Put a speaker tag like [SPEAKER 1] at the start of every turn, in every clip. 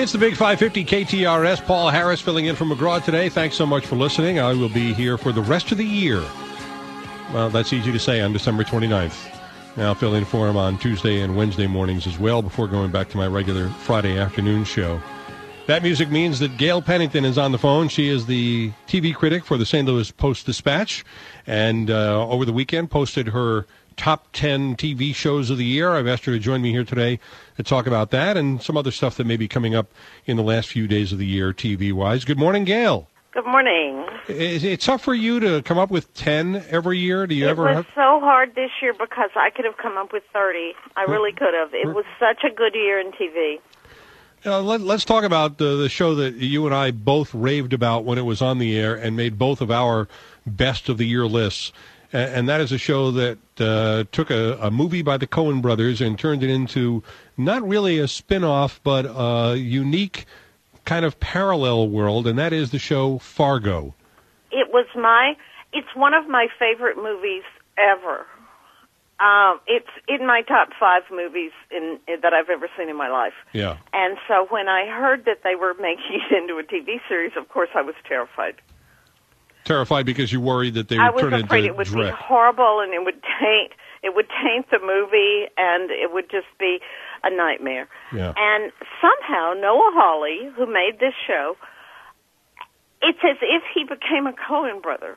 [SPEAKER 1] It's the Big 550 KTRS. Paul Harris filling in from McGraw today. Thanks so much for listening. I will be here for the rest of the year. Well, that's easy to say on December 29th. And I'll fill in for him on Tuesday and Wednesday mornings as well before going back to my regular Friday afternoon show. That music means that Gail Pennington is on the phone. She is the TV critic for the St. Louis Post-Dispatch, and over the weekend posted her top 10 TV shows of the year. I've asked her to join me here today to talk about that and some other stuff that may be coming up in the last few days of the year TV-wise. Good morning, Gail.
[SPEAKER 2] Good morning.
[SPEAKER 1] Is it tough for you to come up with 10 every year? Do you
[SPEAKER 2] It was so hard this year because I could have come up with 30. I really could have. It was such a good year in TV.
[SPEAKER 1] Let's talk about the show that you and I both raved about when it was on the air and made both of our best of the year lists. And that is a show that took a movie by the Coen brothers and turned it into not really a spin-off, but a unique kind of parallel world, and that is the show Fargo.
[SPEAKER 2] It's one of my favorite movies ever. It's in my top 5 movies that I've ever seen in my life.
[SPEAKER 1] Yeah.
[SPEAKER 2] And so when I heard that they were making it into a TV series, of course I was terrified.
[SPEAKER 1] Terrified because you worried that they would turn into
[SPEAKER 2] I was afraid it would be horrible and it would taint the movie and it would just be a nightmare.
[SPEAKER 1] Yeah.
[SPEAKER 2] And somehow Noah Hawley, who made this show, it's as if he became a Coen brother.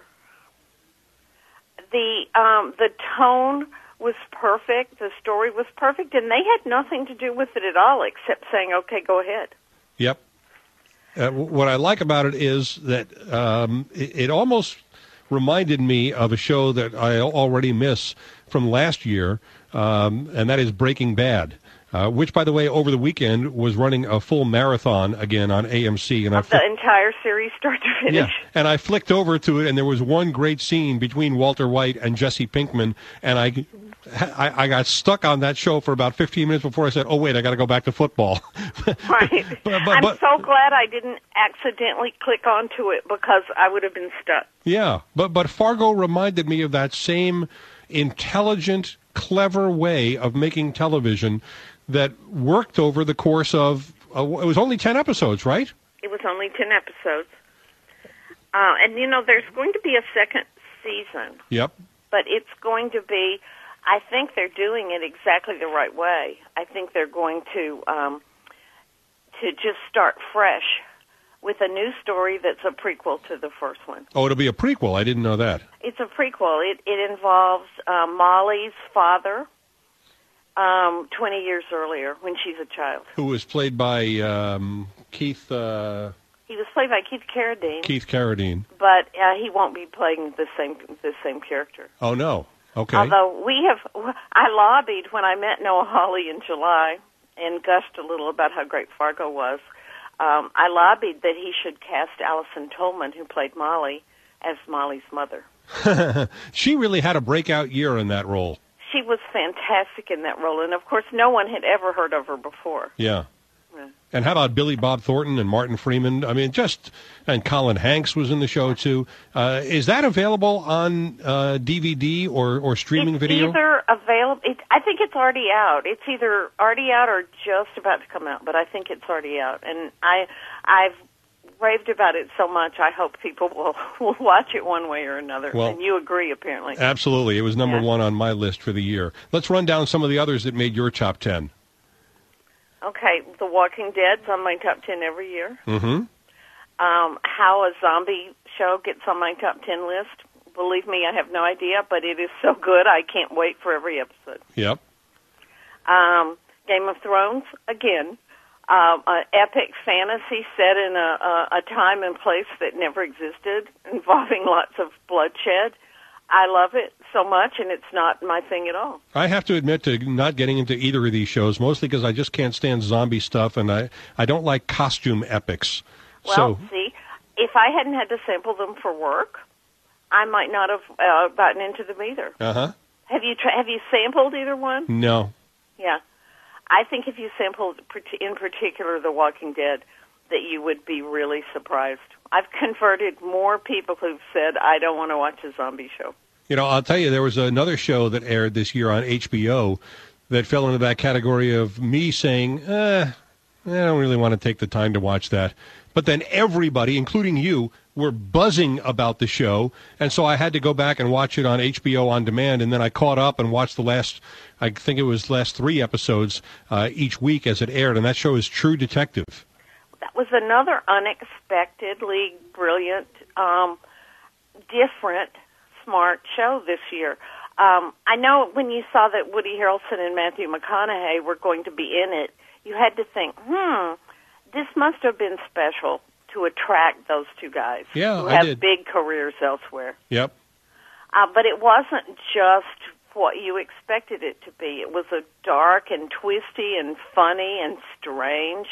[SPEAKER 2] The tone was perfect, the story was perfect, and they had nothing to do with it at all except saying, "Okay, go ahead."
[SPEAKER 1] Yep. What I like about it is that it almost reminded me of a show that I already miss from last year, and that is Breaking Bad, which, by the way, over the weekend was running a full marathon again on AMC. And
[SPEAKER 2] the entire series, start to finish.
[SPEAKER 1] Yeah, and I flicked over to it, and there was one great scene between Walter White and Jesse Pinkman, and I got stuck on that show for about 15 minutes before I said, oh, wait, I got to go back to football.
[SPEAKER 2] Right. I'm so glad I didn't accidentally click onto it because I would have been stuck.
[SPEAKER 1] Yeah, but Fargo reminded me of that same intelligent, clever way of making television that worked over the course of, it was only 10 episodes, right?
[SPEAKER 2] It was only 10 episodes. And, there's going to be a second season.
[SPEAKER 1] Yep.
[SPEAKER 2] But it's going to be, I think they're doing it exactly the right way. I think they're going to just start fresh with a new story that's a prequel to the first one.
[SPEAKER 1] Oh, it'll be a prequel. I didn't know that.
[SPEAKER 2] It's a prequel. It involves Molly's father 20 years earlier when she's a child.
[SPEAKER 1] Who was played by Keith...
[SPEAKER 2] He was played by Keith Carradine.
[SPEAKER 1] Keith Carradine.
[SPEAKER 2] But he won't be playing the same character.
[SPEAKER 1] Oh, no. Okay.
[SPEAKER 2] Although I lobbied when I met Noah Hawley in July and gushed a little about how great Fargo was. I lobbied that he should cast Allison Tolman, who played Molly, as Molly's mother.
[SPEAKER 1] She really had a breakout year in that role.
[SPEAKER 2] She was fantastic in that role, and of course no one had ever heard of her before.
[SPEAKER 1] Yeah. And how about Billy Bob Thornton and Martin Freeman? I mean, and Colin Hanks was in the show, too. Is that available on DVD or streaming video?
[SPEAKER 2] It's either available. I think it's already out. It's either already out or just about to come out, but I think it's already out. And I've raved about it so much, I hope people will watch it one way or another.
[SPEAKER 1] Well,
[SPEAKER 2] and you agree, apparently.
[SPEAKER 1] Absolutely. It was number one on my list for the year. Let's run down some of the others that made your top 10.
[SPEAKER 2] Okay, The Walking Dead's on my top 10 every year.
[SPEAKER 1] Mm-hmm.
[SPEAKER 2] How a zombie show gets on my top 10 list. Believe me, I have no idea, but it is so good, I can't wait for every episode.
[SPEAKER 1] Yep.
[SPEAKER 2] Game of Thrones, again. An epic fantasy set in a time and place that never existed, involving lots of bloodshed. I love it so much, and it's not my thing at all.
[SPEAKER 1] I have to admit to not getting into either of these shows, mostly because I just can't stand zombie stuff, and I don't like costume epics.
[SPEAKER 2] Well, see, if I hadn't had to sample them for work, I might not have gotten into them either.
[SPEAKER 1] Uh-huh.
[SPEAKER 2] Have you sampled either one?
[SPEAKER 1] No.
[SPEAKER 2] Yeah. I think if you sampled, in particular, The Walking Dead, that you would be really surprised. I've converted more people who've said, I don't want to watch a zombie show.
[SPEAKER 1] You know, I'll tell you, there was another show that aired this year on HBO that fell into that category of me saying, I don't really want to take the time to watch that. But then everybody, including you, were buzzing about the show, and so I had to go back and watch it on HBO On Demand, and then I caught up and watched the last 3 episodes each week as it aired, and that show is True Detective.
[SPEAKER 2] That was another unexpectedly brilliant, different, smart show this year. I know when you saw that Woody Harrelson and Matthew McConaughey were going to be in it, you had to think, this must have been special to attract those two guys who have big careers elsewhere.
[SPEAKER 1] Yep.
[SPEAKER 2] But it wasn't just what you expected it to be. It was a dark and twisty and funny and strange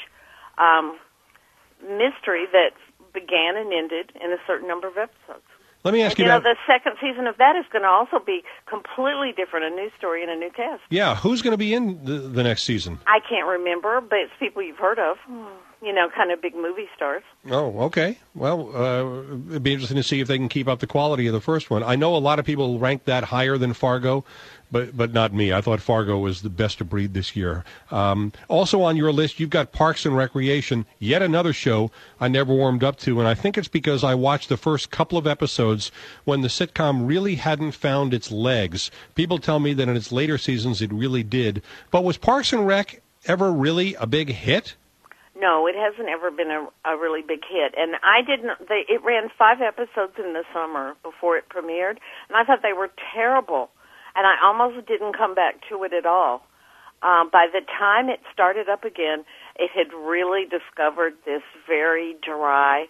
[SPEAKER 2] mystery that began and ended in a certain number of episodes.
[SPEAKER 1] Let me ask you
[SPEAKER 2] the second season of that is going to also be completely different, a new story and a new cast.
[SPEAKER 1] Yeah, who's going to be in the next season?
[SPEAKER 2] I can't remember, but it's people you've heard of, kind of big movie stars.
[SPEAKER 1] Oh, okay. Well, it'd be interesting to see if they can keep up the quality of the first one. I know a lot of people rank that higher than Fargo, but not me. I thought Fargo was the best of breed this year. Also on your list, you've got Parks and Recreation, yet another show I never warmed up to, and I think it's because I watched the first couple of episodes when the sitcom really hadn't found its legs. People tell me that in its later seasons it really did. But was Parks and Rec ever really a big hit?
[SPEAKER 2] No, it hasn't ever been a really big hit. And it ran 5 episodes in the summer before it premiered, and I thought they were terrible. And I almost didn't come back to it at all. By the time it started up again, it had really discovered this very dry,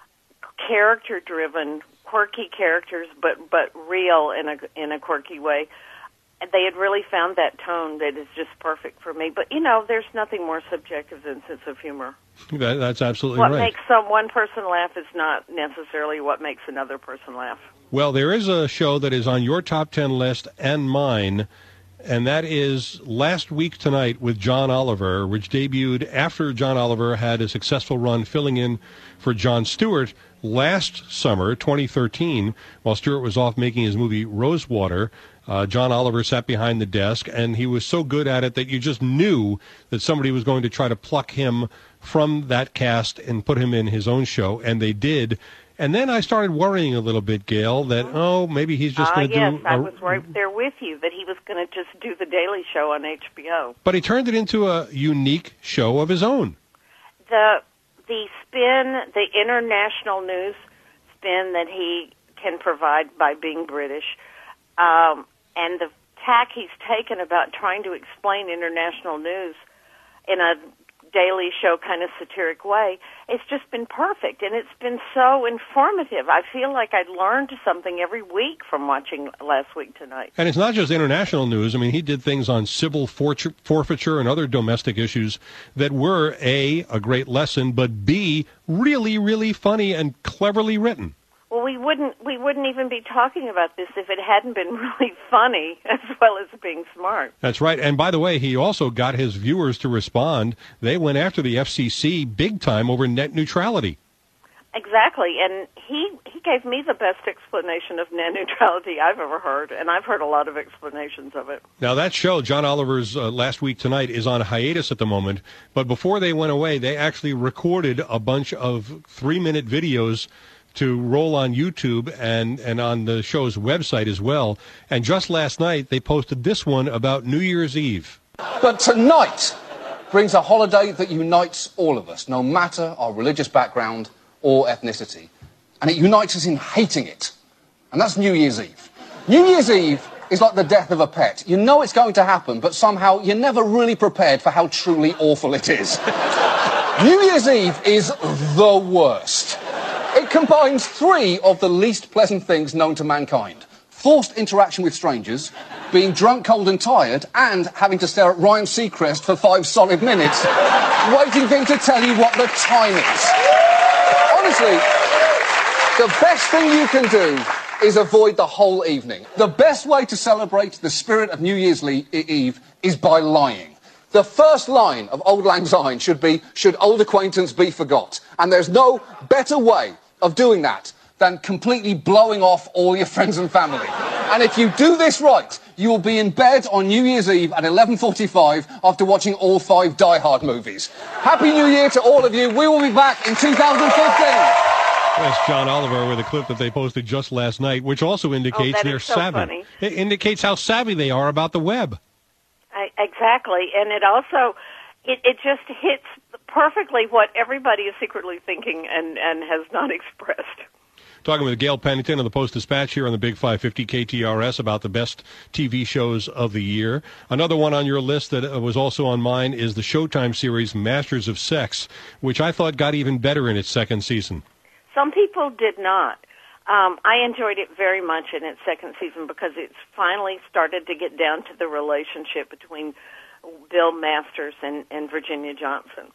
[SPEAKER 2] character-driven, quirky characters, but real in a quirky way. They had really found that tone that is just perfect for me. But, there's nothing more subjective than sense of humor.
[SPEAKER 1] That's absolutely
[SPEAKER 2] right.
[SPEAKER 1] What
[SPEAKER 2] makes one person laugh is not necessarily what makes another person laugh.
[SPEAKER 1] Well, there is a show that is on your top 10 list and mine, and that is Last Week Tonight with John Oliver, which debuted after John Oliver had a successful run filling in for Jon Stewart last summer, 2013, while Stewart was off making his movie Rosewater. John Oliver sat behind the desk, and he was so good at it that you just knew that somebody was going to try to pluck him from that cast and put him in his own show, and they did. And then I started worrying a little bit, Gail, that, maybe he's just going to do...
[SPEAKER 2] Yes, I was right there with you, that he was going to just do The Daily Show on HBO.
[SPEAKER 1] But he turned it into a unique show of his own.
[SPEAKER 2] The spin, the international news spin that he can provide by being British, and the tack he's taken about trying to explain international news in a Daily Show kind of satiric way, it's just been perfect, and it's been so informative. I feel like I learned something every week from watching Last Week Tonight.
[SPEAKER 1] And it's not just international news. I mean, he did things on civil forfeiture and other domestic issues that were, A, a great lesson, but B, really, really funny and cleverly written.
[SPEAKER 2] Well, we wouldn't even be talking about this if it hadn't been really funny as well as being smart.
[SPEAKER 1] That's right. And by the way, he also got his viewers to respond. They went after the FCC big time over net neutrality.
[SPEAKER 2] Exactly. And he gave me the best explanation of net neutrality I've ever heard, and I've heard a lot of explanations of it.
[SPEAKER 1] Now, that show, John Oliver's Last Week Tonight, is on hiatus at the moment. But before they went away, they actually recorded a bunch of 3-minute videos to roll on YouTube and on the show's website as well. And just last night, they posted this one about New Year's Eve.
[SPEAKER 3] But tonight brings a holiday that unites all of us, no matter our religious background or ethnicity. And it unites us in hating it. And that's New Year's Eve. New Year's Eve is like the death of a pet. You know it's going to happen, but somehow you're never really prepared for how truly awful it is. New Year's Eve is the worst. It combines 3 of the least pleasant things known to mankind. Forced interaction with strangers, being drunk, cold and tired, and having to stare at Ryan Seacrest for 5 solid minutes, waiting for him to tell you what the time is. Honestly, the best thing you can do is avoid the whole evening. The best way to celebrate the spirit of New Year's Eve is by lying. The first line of Auld Lang Syne should be, should old acquaintance be forgot? And there's no better way of doing that than completely blowing off all your friends and family. And if you do this right, you will be in bed on New Year's Eve at 11:45 after watching all 5 Die Hard movies. Happy New Year to all of you. We will be back in 2015.
[SPEAKER 1] That's John Oliver with a clip that they posted just last night, which also indicates they're
[SPEAKER 2] so
[SPEAKER 1] savvy.
[SPEAKER 2] Funny.
[SPEAKER 1] It indicates how savvy they are about the web.
[SPEAKER 2] Exactly, and it also it just hits perfectly what everybody is secretly thinking and has not expressed.
[SPEAKER 1] Talking with Gail Pennington of the Post-Dispatch here on the Big 550 KTRS about the best TV shows of the year. Another one on your list that was also on mine is the Showtime series Masters of Sex, which I thought got even better in its second season.
[SPEAKER 2] Some people did not. I enjoyed it very much in its second season because it's finally started to get down to the relationship between Bill Masters and Virginia Johnson.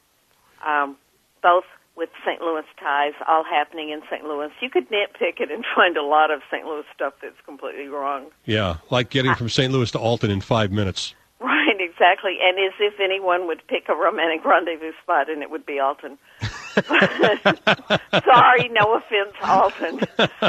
[SPEAKER 2] Both with St. Louis ties, all happening in St. Louis. You could nitpick it and find a lot of St. Louis stuff that's completely wrong.
[SPEAKER 1] Yeah, like getting from St. Louis to Alton in 5 minutes.
[SPEAKER 2] Right, exactly. And as if anyone would pick a romantic rendezvous spot, and it would be Alton. Sorry, no offense, Alton.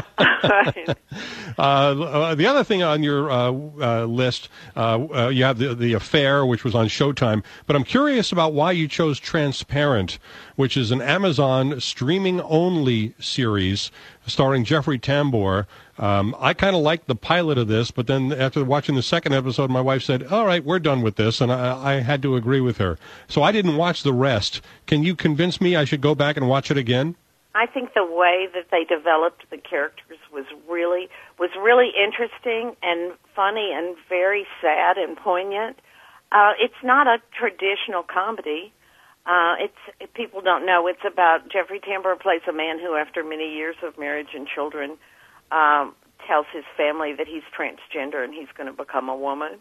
[SPEAKER 1] The other thing on your list, you have the Affair, which was on Showtime. But I'm curious about why you chose Transparent, which is an Amazon streaming-only series starring Jeffrey Tambor. I kind of liked the pilot of this, but then after watching the second episode, my wife said, all right, we're done with this, and I had to agree with her. So I didn't watch the rest. Can you convince me I should go back and watch it again?
[SPEAKER 2] I think the way that they developed the characters was really interesting and funny and very sad and poignant. It's not a traditional comedy. If people don't know, it's about Jeffrey Tambor plays a man who, after many years of marriage and children, tells his family that he's transgender and he's going to become a woman.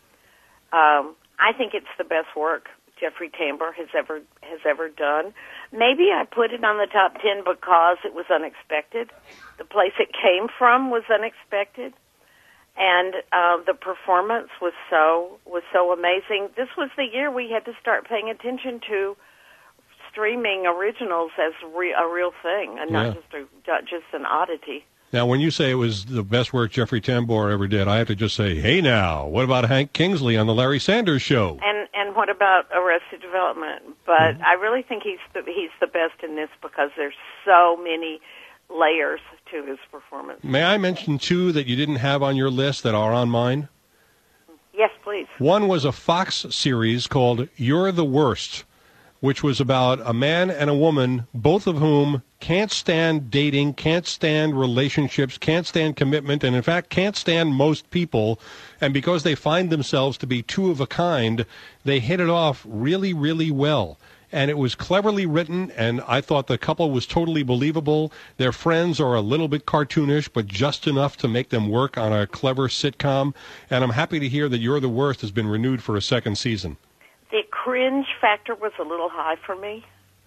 [SPEAKER 2] I think it's the best work Jeffrey Tambor has ever done. Maybe I put it on the top 10 because it was unexpected. The place it came from was unexpected, and the performance was so amazing. This was the year we had to start paying attention to streaming originals as a real thing, and not just an oddity.
[SPEAKER 1] Now, when you say it was the best work Jeffrey Tambor ever did, I have to just say, hey now, what about Hank Kingsley on the Larry Sanders Show?
[SPEAKER 2] And what about Arrested Development? But I really think he's the best in this because there's so many layers to his performance.
[SPEAKER 1] May I mention two that you didn't have on your list that are on mine?
[SPEAKER 2] Yes, please.
[SPEAKER 1] One was a Fox series called You're the Worst, which was about a man and a woman, both of whom can't stand dating, can't stand relationships, can't stand commitment, and in fact can't stand most people. And because they find themselves to be two of a kind, they hit it off really, really well. And it was cleverly written, and I thought the couple was totally believable. Their friends are a little bit cartoonish, but just enough to make them work on a clever sitcom. And I'm happy to hear that You're the Worst has been renewed for a second season.
[SPEAKER 2] The cringe factor was a little high for me.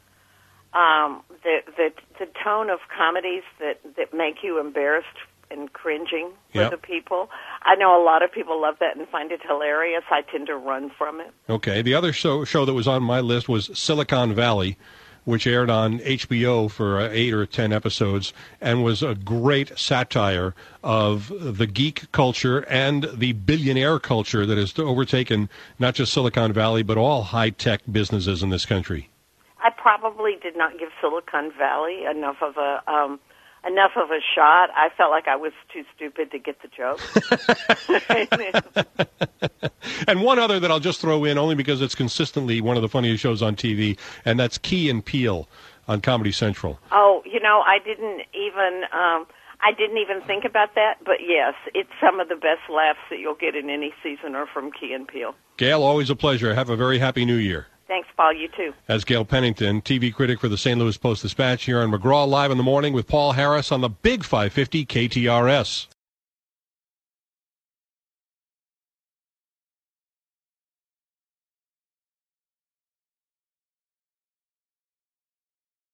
[SPEAKER 2] The tone of comedies that make you embarrassed and cringing for the people. I know a lot of people love that and find it hilarious. I tend to run from it.
[SPEAKER 1] Okay. The other show that was on my list was Silicon Valley, which aired on HBO for 8 or 10 episodes and was a great satire of the geek culture and the billionaire culture that has overtaken not just Silicon Valley, but all high-tech businesses in this country.
[SPEAKER 2] I probably did not give Silicon Valley enough of a shot. I felt like I was too stupid to get the joke.
[SPEAKER 1] And one other that I'll just throw in, only because it's consistently one of the funniest shows on TV, and that's Key and Peele on Comedy Central.
[SPEAKER 2] Oh, I didn't even think about that, but yes, it's some of the best laughs that you'll get in any season are from Key and Peele.
[SPEAKER 1] Gail, always a pleasure. Have a very happy New Year.
[SPEAKER 2] Thanks, Paul. You too.
[SPEAKER 1] That's Gail Pennington, TV critic for the St. Louis Post-Dispatch, here on McGraw Live in the Morning with Paul Harris on the Big 550 KTRS.